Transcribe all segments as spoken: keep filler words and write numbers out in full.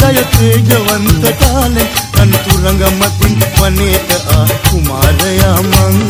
ජය තේජවන්ත කාලේ අන්තුරංග මතින් වනේට ආ කුමාරයා මං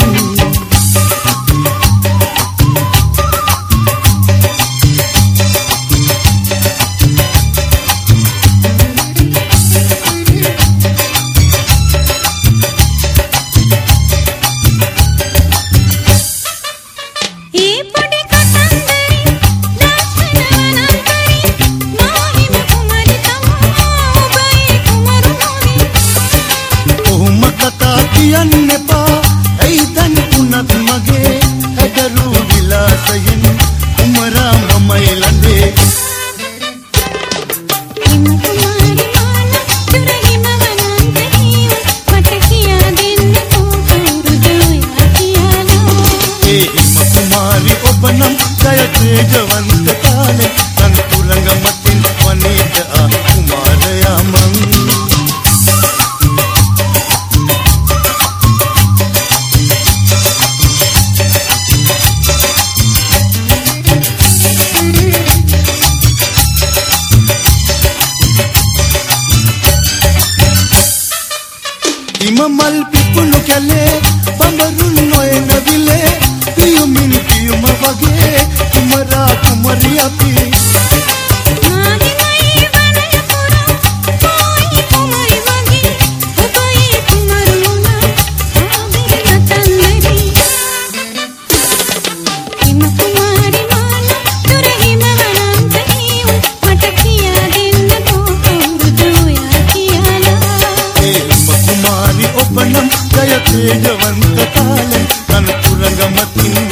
කියන්න එපා ඇයි දැන් උනත් මගේ හැදරු විලාසයෙන් කුමරා මමයි ළඟේ හිම කුමාරි මාලා දුර හිම වනන්තේ මට කියා දෙන්න කවුරුද ඔයා කියලා ඒ හිම කුමාරි ඔබ නම් ජය තේජවන්ත කාලේ අන්තුරංග මතින් වනේට ආ කුමාරයා මං මල් පිපුණු කැලේ බඹරුන් නොයන විලේ පියුමින් පියුම වගේ කුමරා කුමරිය අපි මාගේ වනය පුරා කොයි කුමරි වගේ ඔබයි කුමරුණා ආවේ නතන්නරි හිම කුමාරි මාලා දුර හිම වනන්තේ මට කියා දෙන්න කවුරුද ඔයා කියලා ඒ කුමාරි ඔබ නම් ජය තේජවන්ත කාලේ අන්තුරංග මතින්